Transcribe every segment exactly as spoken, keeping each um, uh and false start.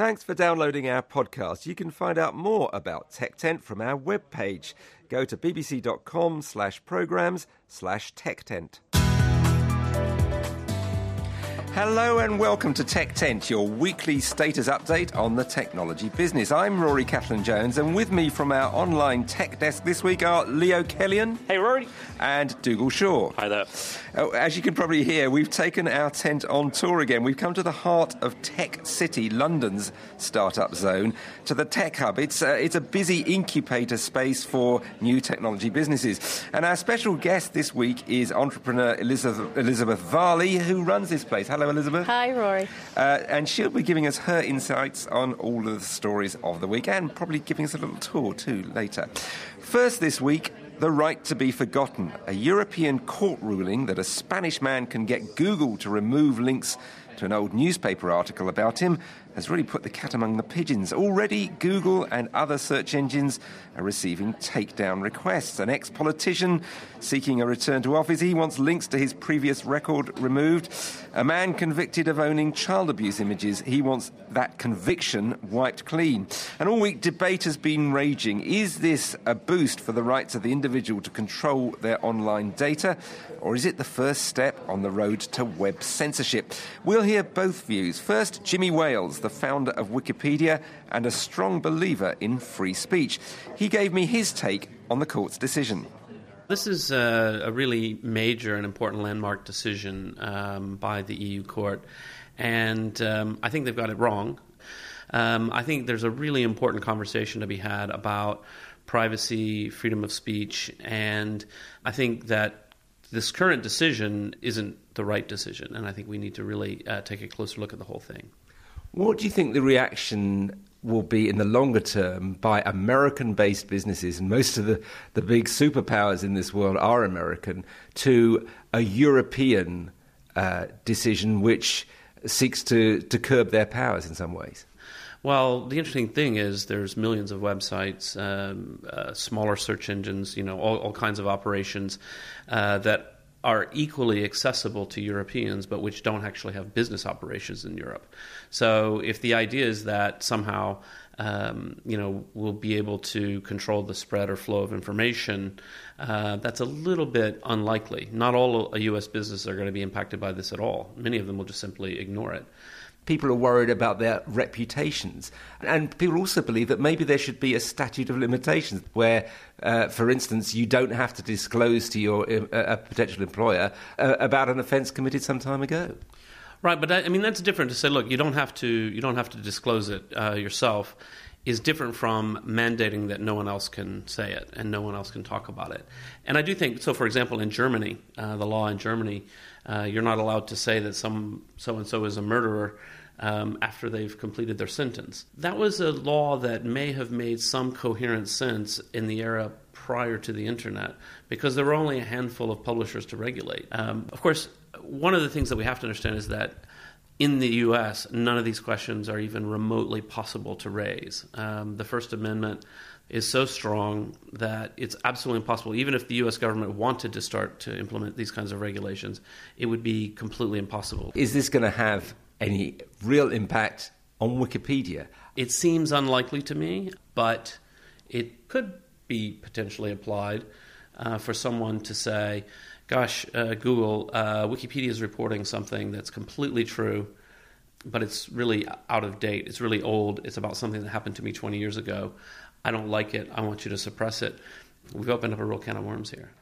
Thanks for downloading our podcast. You can find out more about TechTent from our webpage. Go to bbc.com slash programmes slash TechTent. Hello and welcome to TechTent, your weekly status update on the technology business. I'm Rory Kaplan-Jones, and with me from our online tech desk this week are Leo Kellion. Hey, Rory. And Dougal Shaw. Hi there. Oh, as you can probably hear, we've taken our tent on tour again. We've come to the heart of Tech City, London's startup zone, to the Tech Hub. It's, uh, it's a busy incubator space for new technology businesses. And our special guest this week is entrepreneur Elizabeth, Elizabeth Varley, who runs this place. Hello, Elizabeth. Hi, Rory. Uh, and she'll be giving us her insights on all of the stories of the week and probably giving us a little tour too later. First this week, the right to be forgotten. A European court ruling that a Spanish man can get Google to remove links to an old newspaper article about him has really put the cat among the pigeons. Already, Google and other search engines are receiving takedown requests. An ex-politician seeking a return to office, he wants links to his previous record removed. A man convicted of owning child abuse images, he wants that conviction wiped clean. And all week, debate has been raging. Is this a boost for the rights of the individual to control their online data, or is it the first step on the road to web censorship? We'll hear both views. First, Jimmy Wales, the founder of Wikipedia and a strong believer in free speech. He gave me his take on the court's decision. This is a, a really major and important landmark decision um, by the E U court, and um, I think they've got it wrong. Um, I think there's a really important conversation to be had about privacy, freedom of speech, and I think that this current decision isn't the right decision, and I think we need to really uh, take a closer look at the whole thing. What do you think the reaction will be in the longer term by American-based businesses, and most of the, the big superpowers in this world are American, to a European uh, decision which seeks to, to curb their powers in some ways? Well, the interesting thing is there's millions of websites, um, uh, smaller search engines, you know, all, all kinds of operations uh, that are equally accessible to Europeans, but which don't actually have business operations in Europe. So if the idea is that somehow, um, you know, we'll be able to control the spread or flow of information, uh, that's a little bit unlikely. Not all U S businesses are going to be impacted by this at all. Many of them will just simply ignore it. People are worried about their reputations. And people also believe that maybe there should be a statute of limitations where, uh, for instance, you don't have to disclose to your uh, a potential employer uh, about an offence committed some time ago. Right, but I, I mean, that's different to say, look, you don't have to, you don't have to disclose it uh, yourself, is different from mandating that no one else can say it and no one else can talk about it. And I do think, so for example, in Germany, uh, the law in Germany, uh, you're not allowed to say that some so-and-so is a murderer um, after they've completed their sentence. That was a law that may have made some coherent sense in the era prior to the internet because there were only a handful of publishers to regulate. Um, of course, one of the things that we have to understand is that in the U S, none of these questions are even remotely possible to raise. Um, the First Amendment is so strong that it's absolutely impossible. Even if the U S government wanted to start to implement these kinds of regulations, it would be completely impossible. Is this going to have any real impact on Wikipedia? It seems unlikely to me, but it could be potentially applied uh, for someone to say, gosh, uh, Google, uh, Wikipedia is reporting something that's completely true, but it's really out of date. It's really old. It's about something that happened to me twenty years ago. I don't like it. I want you to suppress it. We've opened up a real can of worms here.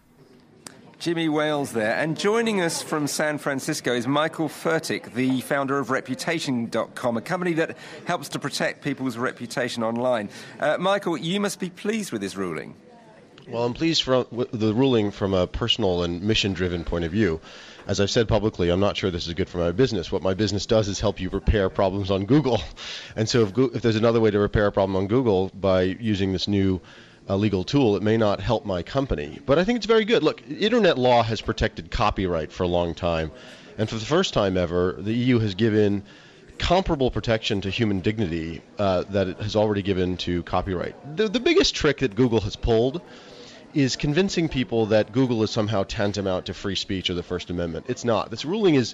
Jimmy Wales there. And joining us from San Francisco is Michael Furtick, the founder of Reputation dot com, a company that helps to protect people's reputation online. Uh, Michael, you must be pleased with this ruling. Well, I'm pleased for the ruling from a personal and mission-driven point of view. As I've said publicly, I'm not sure this is good for my business. What my business does is help you repair problems on Google. And so if, if there's another way to repair a problem on Google by using this new uh, legal tool, it may not help my company. But I think it's very good. Look, internet law has protected copyright for a long time. And for the first time ever, the E U has given comparable protection to human dignity uh, that it has already given to copyright. The, the biggest trick that Google has pulled is convincing people that Google is somehow tantamount to free speech or the First Amendment. It's not. This ruling is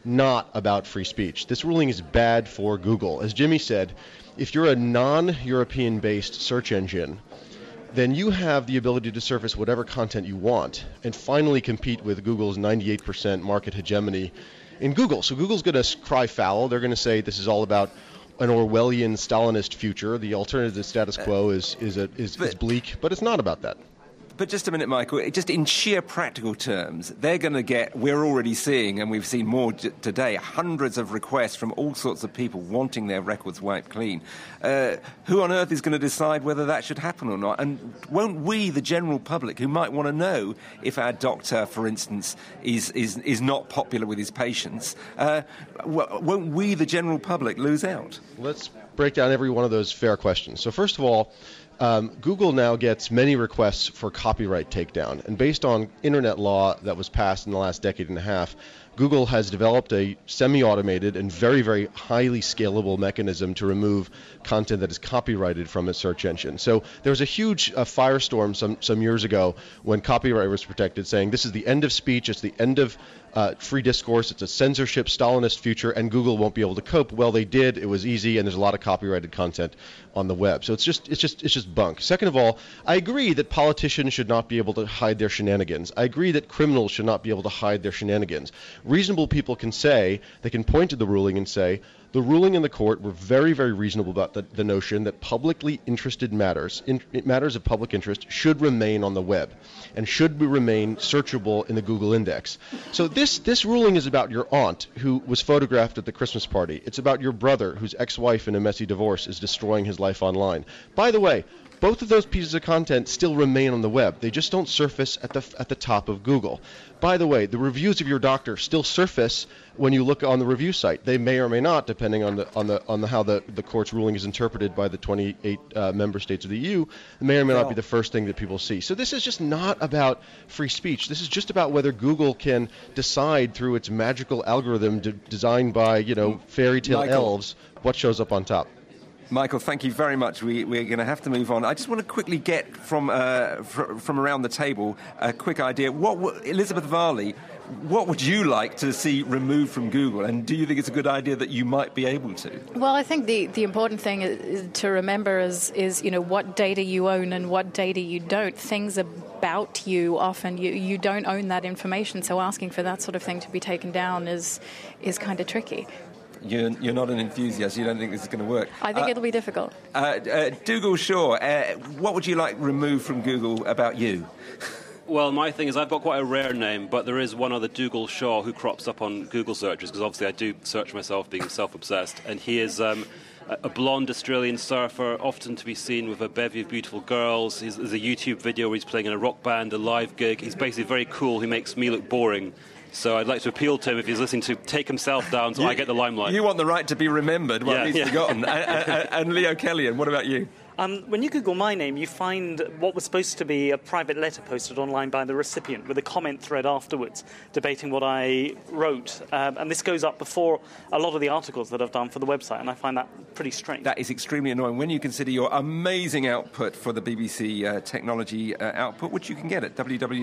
not about free speech. This ruling is bad for Google. As Jimmy said, if you're a non-European-based search engine, then you have the ability to surface whatever content you want and finally compete with Google's ninety-eight percent market hegemony in Google. So Google's going to cry foul. They're going to say this is all about an Orwellian, Stalinist future. The alternative to status quo is is, a, is, but, is bleak, but it's not about that. But just a minute, Michael, just in sheer practical terms, they're going to get, we're already seeing, and we've seen more j- today, hundreds of requests from all sorts of people wanting their records wiped clean. Uh, who on earth is going to decide whether that should happen or not? And won't we, the general public, who might want to know if our doctor, for instance, is, is, is not popular with his patients, uh, won't we, the general public, lose out? Let's break down every one of those fair questions. So first of all, Um, Google now gets many requests for copyright takedown. And based on internet law that was passed in the last decade and a half, Google has developed a semi-automated and very, very highly scalable mechanism to remove content that is copyrighted from its search engine. So there was a huge uh, firestorm some, some years ago when copyright was protected, saying this is the end of speech, it's the end of uh, free discourse, it's a censorship, Stalinist future, and Google won't be able to cope. Well, they did. It was easy, and there's a lot of copyrighted content on the web. So it's just, it's just, it's just bunk. Second of all, I agree that politicians should not be able to hide their shenanigans. I agree that criminals should not be able to hide their shenanigans. Reasonable people can say, they can point to the ruling and say, the ruling in the court were very, very reasonable about the, the notion that publicly interested matters, in, matters of public interest, should remain on the web and should be, remain searchable in the Google index. So this, this ruling is about your aunt who was photographed at the Christmas party. It's about your brother whose ex-wife in a messy divorce is destroying his life online. By the way, both of those pieces of content still remain on the web. They just don't surface at the at the top of Google. By the way, the reviews of your doctor still surface when you look on the review site. They may or may not, depending on the on the on the how the, the court's ruling is interpreted by the twenty-eight uh, member states of the E U. It may or may not be the first thing that people see. So this is just not about free speech. This is just about whether Google can decide through its magical algorithm de- designed by you know fairy tale Michael. elves what shows up on top. Michael, thank you very much. We, we're going to have to move on. I just want to quickly get from uh, fr- from around the table a quick idea. What w- Elizabeth Varley, what would you like to see removed from Google? And do you think it's a good idea that you might be able to? Well, I think the, the important thing is, is to remember is, is, you know, what data you own and what data you don't. Things about you often, you, you don't own that information. So asking for that sort of thing to be taken down is is kind of tricky. You're, you're not an enthusiast. You don't think this is going to work. I think uh, it'll be difficult. Uh, uh, Dougal Shaw, uh, what would you like removed from Google about you? Well, my thing is I've got quite a rare name, but there is one other Dougal Shaw who crops up on Google searches, because obviously I do search myself, being self-obsessed, and he is um, a blonde Australian surfer, often to be seen with a bevy of beautiful girls. He's, there's a YouTube video where he's playing in a rock band, a live gig. He's basically very cool. He makes me look boring. So I'd like to appeal to him, if he's listening, to take himself down so you, I get the limelight. You want the right to be remembered, well, yeah, at least yeah. forgotten. and, and, and Leo Kellyan, what about you? Um, when you Google my name, you find what was supposed to be a private letter posted online by the recipient with a comment thread afterwards debating what I wrote. Um, and this goes up before a lot of the articles that I've done for the website, and I find that pretty strange. That is extremely annoying when you consider your amazing output for the B B C uh, technology uh, output, which you can get at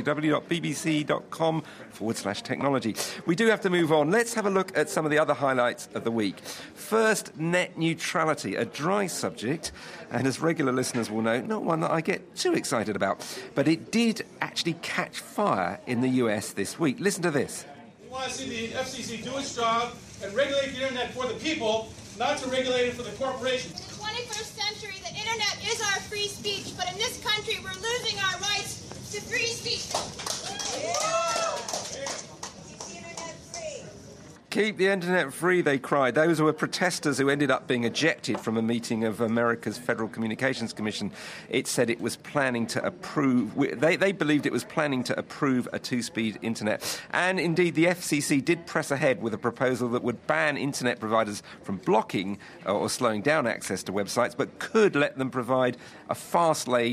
www.bbc.com forward slash technology. We do have to move on. Let's have a look at some of the other highlights of the week. First, net neutrality, a dry subject, and as regular listeners will know, not one that I get too excited about. But it did actually catch fire in the U S this week. Listen to this. We want to see the F C C do its job and regulate the internet for the people, not to regulate it for the corporations. In the twenty-first century, the internet is our free speech, but in this country, we're losing our rights to free speech. Keep the internet free, they cried. Those were protesters who ended up being ejected from a meeting of America's Federal Communications Commission. It said it was planning to approve, they, they believed it was planning to approve a two-speed internet. And indeed, the F C C did press ahead with a proposal that would ban internet providers from blocking or slowing down access to websites, but could let them provide a fast lane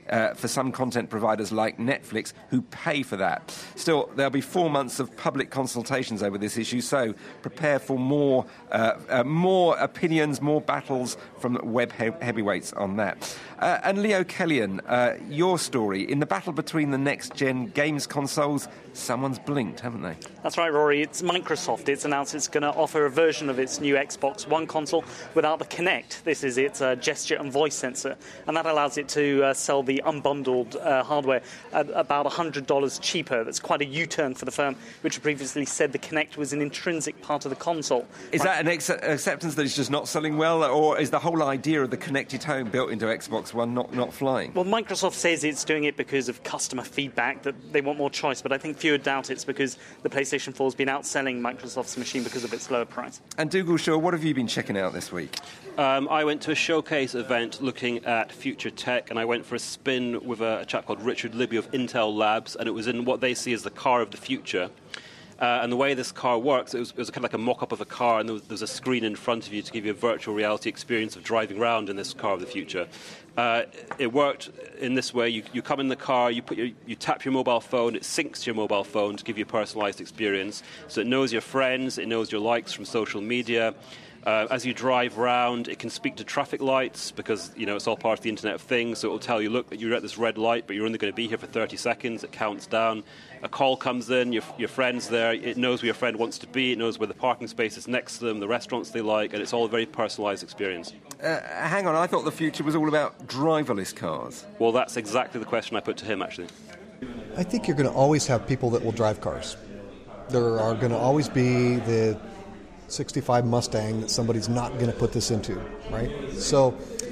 uh, for some content providers like Netflix who pay for that. Still, there'll be four months of public consultations over this issue, so prepare for more, uh, uh, more opinions, more battles from web he- heavyweights on that. Uh, and Leo Kellyan, uh, your story. In the battle between the next-gen games consoles, someone's blinked, haven't they? That's right, Rory. It's Microsoft. It's announced it's going to offer a version of its new Xbox One console without the Kinect. This is its uh, gesture and voice sensor, and that allows it to uh, sell the unbundled uh, hardware at about one hundred dollars cheaper. That's quite a U-turn for the firm, which had previously said the Kinect was an intrinsic part of the console. Is right. that an ex- acceptance that it's just not selling well, or is the whole idea of the connected home built into Xbox One not, not flying? Well, Microsoft says it's doing it because of customer feedback, that they want more choice, but I think fewer doubt it's because the PlayStation four has been outselling Microsoft's machine because of its lower price. And Dougal Shaw, what have you been checking out this week? Um, I went to a showcase event looking at future tech, and I went for a spin with a, a chap called Richard Libby of Intel Labs, and it was in what they see as the car of the future. Uh, and the way this car works, it was, it was kind of like a mock-up of a car, and there was, there was a screen in front of you to give you a virtual reality experience of driving around in this car of the future. Uh, it worked in this way. You, you come in the car, you, put your, you tap your mobile phone, it syncs to your mobile phone to give you a personalized experience. So it knows your friends, it knows your likes from social media. Uh, as you drive around, it can speak to traffic lights because, you know, it's all part of the Internet of Things. So it will tell you, look, you're at this red light, but you're only going to be here for thirty seconds. It counts down. A call comes in, your, your friend's there. It knows where your friend wants to be. It knows where the parking space is next to them, the restaurants they like, and it's all a very personalised experience. Uh, hang on, I thought the future was all about driverless cars. Well, that's exactly the question I put to him, actually. I think you're going to always have people that will drive cars. There are going to always be the sixty-five Mustang that somebody's not going to put this into, right? So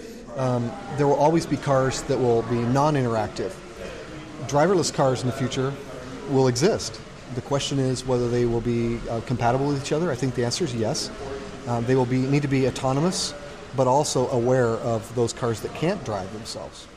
um, there will always be cars that will be non-interactive. Driverless cars in the future will exist. The question is whether they will be uh, compatible with each other. I think the answer is yes. Um, they will be need to be autonomous, but also aware of those cars that can't drive themselves.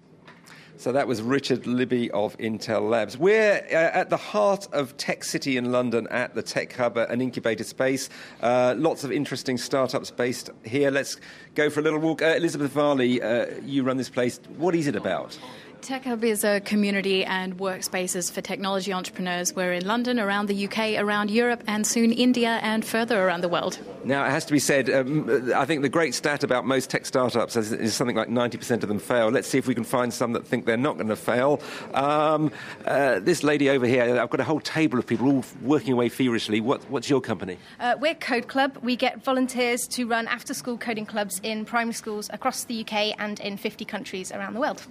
So that was Richard Libby of Intel Labs. We're uh, at the heart of Tech City in London at the Tech Hub, an incubator space. Uh, lots of interesting startups based here. Let's go for a little walk. Uh, Elizabeth Varley, uh, you run this place. What is it about? Tech Hub is a community and workspaces for technology entrepreneurs. We're in London, around the U K, around Europe, and soon India and further around the world. Now, it has to be said, um, I think the great stat about most tech startups is, is something like ninety percent of them fail. Let's see if we can find some that think they're not going to fail. Um, uh, this lady over here, I've got a whole table of people all working away feverishly. What, what's your company? Uh, we're Code Club. We get volunteers to run after-school coding clubs in primary schools across the U K and in fifty countries around the world.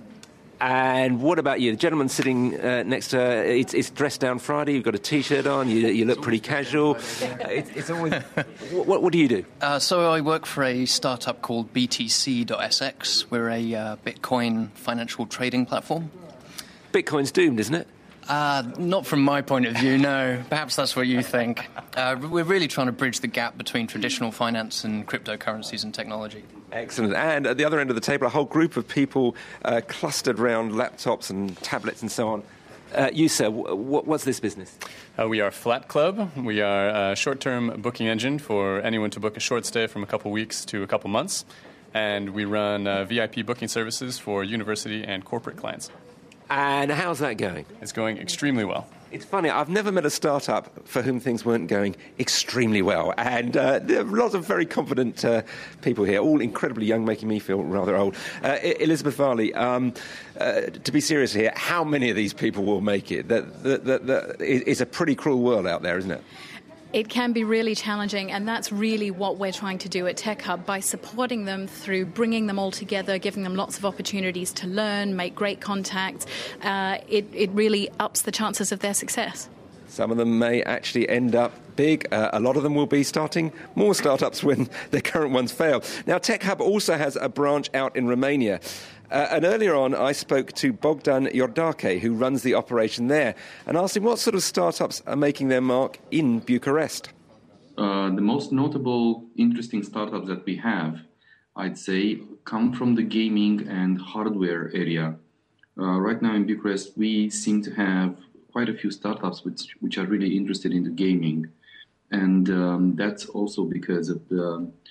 And what about you? The gentleman sitting uh, next to her, it's, it's dressed down Friday, you've got a T-shirt on, you, you look pretty casual. Uh, it, it's always... what, what do you do? Uh, so I work for a startup called B T C dot S X. We're a uh, Bitcoin financial trading platform. Bitcoin's doomed, isn't it? Uh, not from my point of view, no. Perhaps that's what you think. Uh, we're really trying to bridge the gap between traditional finance and cryptocurrencies and technology. Excellent. And at the other end of the table, a whole group of people uh, clustered around laptops and tablets and so on. Uh, you, sir, w- what's this business? Uh, we are Flat Club. We are a short-term booking engine for anyone to book a short stay from a couple weeks to a couple months. And we run uh, V I P booking services for university and corporate clients. And how's that going? It's going extremely well. It's funny, I've never met a startup for whom things weren't going extremely well. And uh, there are lots of very confident uh, people here, all incredibly young, making me feel rather old. Uh, Elizabeth Varley, um, uh, to be serious here, how many of these people will make it? That, that, that, that, it's a pretty cruel world out there, isn't it? It can be really challenging, and that's really what we're trying to do at Tech Hub by supporting them through bringing them all together, giving them lots of opportunities to learn, make great contacts. Uh, it, it really ups the chances of their success. Some of them may actually end up big. Uh, a lot of them will be starting more startups when their current ones fail. Now, Tech Hub also has a branch out in Romania. Uh, and earlier on, I spoke to Bogdan Iordache, who runs the operation there, and asked him what sort of startups are making their mark in Bucharest. Uh, the most notable, interesting startups that we have, I'd say, come from the gaming and hardware area. Uh, right now in Bucharest, we seem to have quite a few startups which, which are really interested in the gaming. And um, that's also because of the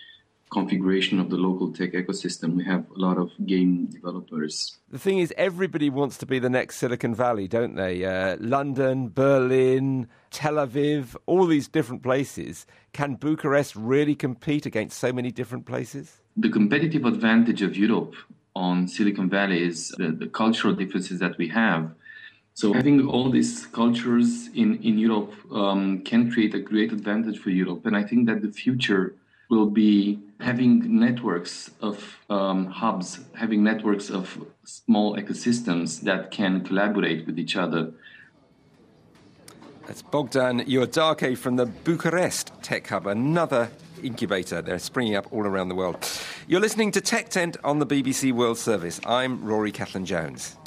configuration of the local tech ecosystem. We have a lot of game developers. The thing is, everybody wants to be the next Silicon Valley, don't they? Uh, London, Berlin, Tel Aviv, all these different places. Can Bucharest really compete against so many different places? The competitive advantage of Europe on Silicon Valley is the, the cultural differences that we have. So having all these cultures in, in Europe um, can create a great advantage for Europe. And I think that the future will be having networks of um, hubs, having networks of small ecosystems that can collaborate with each other. That's Bogdan Iordache from the Bucharest Tech Hub, another incubator. They're springing up all around the world. You're listening to Tech Tent on the B B C World Service. I'm Rory Catlin-Jones.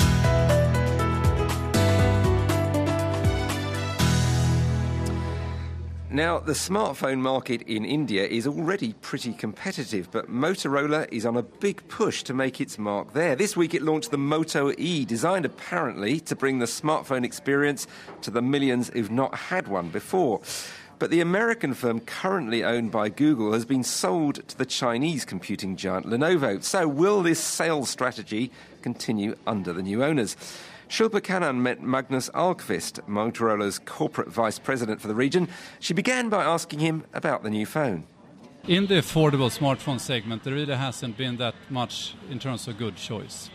Now, the smartphone market in India is already pretty competitive, but Motorola is on a big push to make its mark there. This week it launched the Moto E, designed apparently to bring the smartphone experience to the millions who've not had one before. But the American firm currently owned by Google has been sold to the Chinese computing giant Lenovo. So will this sales strategy continue under the new owners? Shilpa Kannan met Magnus Ahlqvist, Motorola's corporate vice president for the region. She began by asking him about the new phone. In the affordable smartphone segment, there really hasn't been that much in terms of good choice.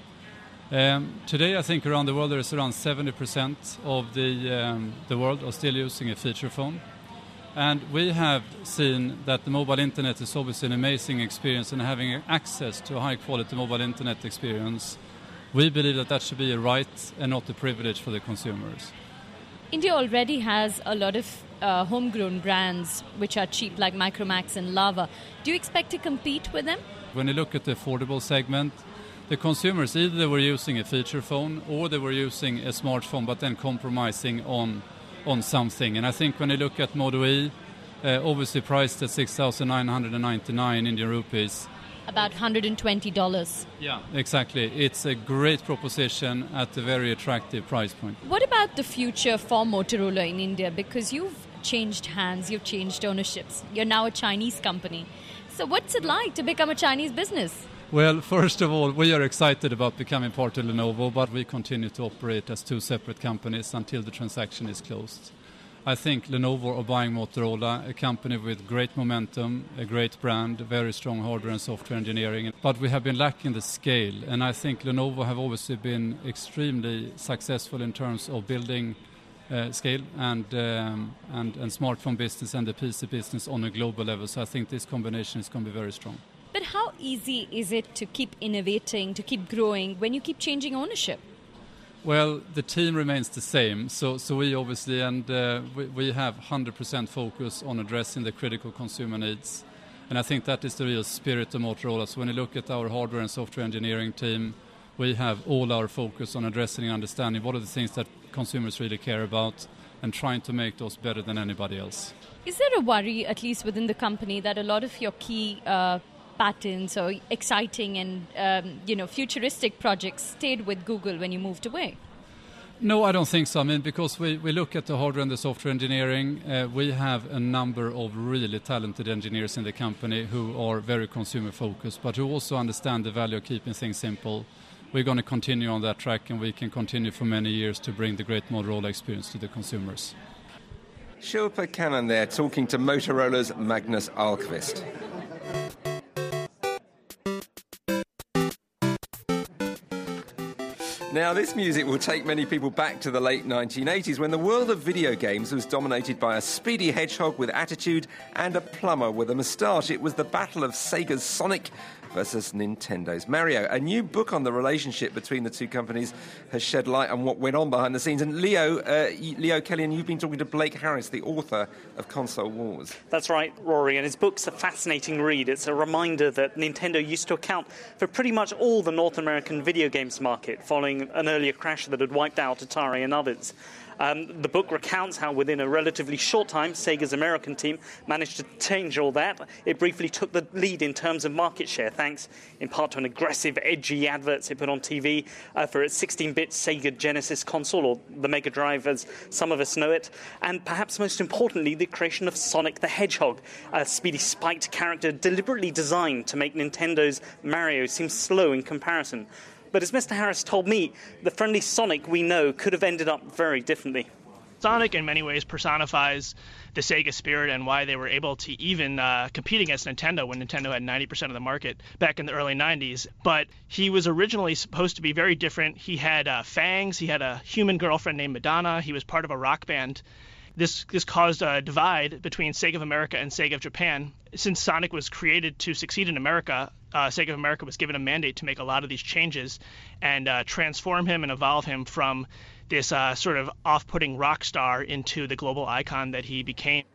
Um, today, I think around the world there is around seventy percent of the, um, the world are still using a feature phone. And we have seen that the mobile internet is obviously an amazing experience, and having access to a high-quality mobile internet experience, we believe that that should be a right and not a privilege for the consumers. India already has a lot of uh, homegrown brands which are cheap, like Micromax and Lava. Do you expect to compete with them? When you look at the affordable segment, the consumers either they were using a feature phone or they were using a smartphone, but then compromising on on something. And I think when you look at Moto E, uh, obviously priced at six thousand nine hundred ninety-nine Indian rupees, about one hundred twenty dollars. Yeah, exactly. It's a great proposition at a very attractive price point. What about the future for Motorola in India? Because you've changed hands, you've changed ownerships. You're now a Chinese company. So what's it like to become a Chinese business? Well, first of all, we are excited about becoming part of Lenovo, but we continue to operate as two separate companies until the transaction is closed. I think Lenovo are buying Motorola, a company with great momentum, a great brand, very strong hardware and software engineering. But we have been lacking the scale, and I think Lenovo have obviously been extremely successful in terms of building uh, scale and, um, and and smartphone business and the P C business on a global level. So I think this combination is going to be very strong. But how easy is it to keep innovating, to keep growing when you keep changing ownership? Well, the team remains the same, so so we obviously, and uh, we, we have one hundred percent focus on addressing the critical consumer needs, and I think that is the real spirit of Motorola. So when you look at our hardware and software engineering team, we have all our focus on addressing and understanding what are the things that consumers really care about and trying to make those better than anybody else. Is there a worry, at least within the company, that a lot of your key uh, patents or exciting and um, you know futuristic projects stayed with Google when you moved away? No, I don't think so. I mean, because we, we look at the hardware and the software engineering, uh, we have a number of really talented engineers in the company who are very consumer focused, but who also understand the value of keeping things simple. We're going to continue on that track, and we can continue for many years to bring the great Motorola experience to the consumers. Shilpa Kannan there, talking to Motorola's Magnus Ahlqvist. Now, this music will take many people back to the late nineteen eighties when the world of video games was dominated by a speedy hedgehog with attitude and a plumber with a moustache. It was the battle of Sega's Sonic versus Nintendo's Mario. A new book on the relationship between the two companies has shed light on what went on behind the scenes. And Leo, uh, Leo Kellyan, you've been talking to Blake Harris, the author of Console Wars. That's right, Rory, and his book's a fascinating read. It's a reminder that Nintendo used to account for pretty much all the North American video games market following an earlier crash that had wiped out Atari and others. Um, the book recounts how within a relatively short time, Sega's American team managed to change all that. It briefly took the lead in terms of market share, thanks in part to an aggressive, edgy adverts it put on T V uh, for its sixteen-bit Sega Genesis console, or the Mega Drive as some of us know it, and perhaps most importantly, the creation of Sonic the Hedgehog, a speedy spiked character deliberately designed to make Nintendo's Mario seem slow in comparison. But as Mister Harris told me, the friendly Sonic we know could have ended up very differently. Sonic in many ways personifies the Sega spirit and why they were able to even uh, compete against Nintendo when Nintendo had ninety percent of the market back in the early nineties. But he was originally supposed to be very different. He had uh, fangs, he had a human girlfriend named Madonna, he was part of a rock band. This this caused a divide between Sega of America and Sega of Japan. Since Sonic was created to succeed in America, uh, Sega of America was given a mandate to make a lot of these changes and uh, transform him and evolve him from this uh, sort of off-putting rock star into the global icon that he became.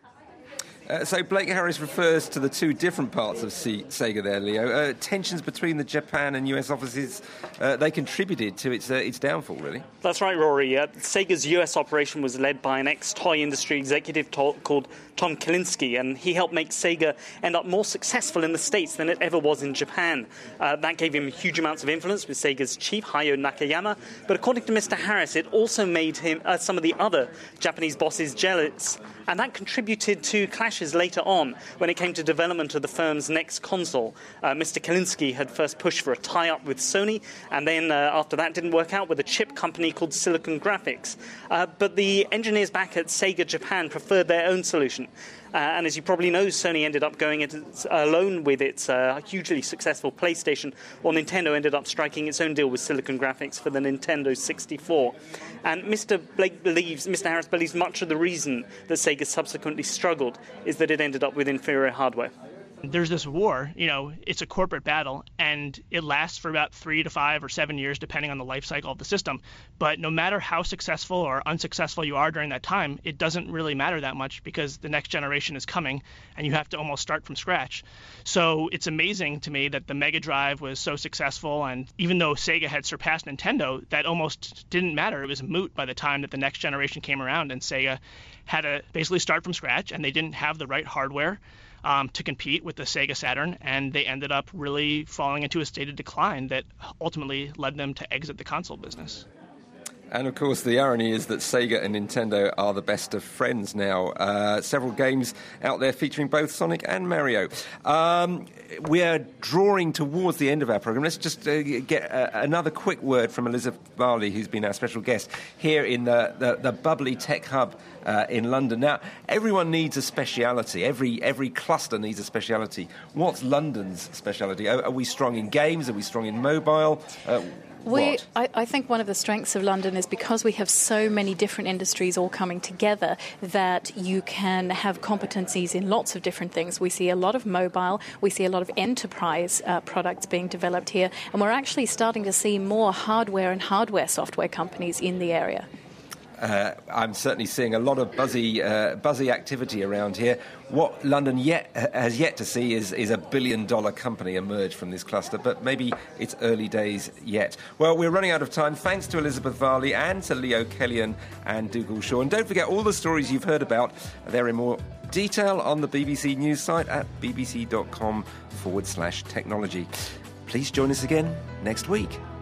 Uh, so Blake Harris refers to the two different parts of C- Sega there, Leo. Uh, tensions between the Japan and U S offices, uh, they contributed to its uh, its downfall, really. That's right, Rory. Uh, Sega's U S operation was led by an ex-toy industry executive to- called Tom Kalinske, and he helped make Sega end up more successful in the States than it ever was in Japan. Uh, that gave him huge amounts of influence with Sega's chief, Hayao Nakayama, but according to Mister Harris, it also made him uh, some of the other Japanese bosses jealous, and that contributed to clashes later on when it came to development of the firm's next console. Uh, Mister Kalinske had first pushed for a tie-up with Sony, and then uh, after that didn't work out with a chip company called Silicon Graphics. Uh, but the engineers back at Sega Japan preferred their own solution. Uh, and as you probably know, Sony ended up going it alone with its uh, hugely successful PlayStation, while Nintendo ended up striking its own deal with Silicon Graphics for the Nintendo sixty-four. And Mister Blake believes, Mister Harris believes much of the reason that Sega subsequently struggled is that it ended up with inferior hardware. There's this war, you know, it's a corporate battle, and it lasts for about three to five or seven years, depending on the life cycle of the system. But no matter how successful or unsuccessful you are during that time, it doesn't really matter that much because the next generation is coming, and you have to almost start from scratch. So it's amazing to me that the Mega Drive was so successful, and even though Sega had surpassed Nintendo, that almost didn't matter. It was moot by the time that the next generation came around, and Sega had to basically start from scratch, and they didn't have the right hardware Um, to compete with the Sega Saturn, and they ended up really falling into a state of decline that ultimately led them to exit the console business. And of course, the irony is that Sega and Nintendo are the best of friends now. Uh, several games out there featuring both Sonic and Mario. Um, we are drawing towards the end of our program. Let's just uh, get uh, another quick word from Elizabeth Varley, who's been our special guest here in the, the, the bubbly tech hub uh, in London. Now, everyone needs a speciality. Every every cluster needs a speciality. What's London's speciality? Are, are we strong in games? Are we strong in mobile? Uh, We, I, I think one of the strengths of London is because we have so many different industries all coming together that you can have competencies in lots of different things. We see a lot of mobile, we see a lot of enterprise uh, products being developed here, and we're actually starting to see more hardware and hardware software companies in the area. Uh, I'm certainly seeing a lot of buzzy, uh, buzzy activity around here. What London yet has yet to see is, is a billion-dollar company emerge from this cluster, but maybe it's early days yet. Well, we're running out of time. Thanks to Elizabeth Varley and to Leo Kellion and Dougal Shaw. And don't forget all the stories you've heard about. They're in more detail on the B B C News site at bbc.com forward slash technology. Please join us again next week.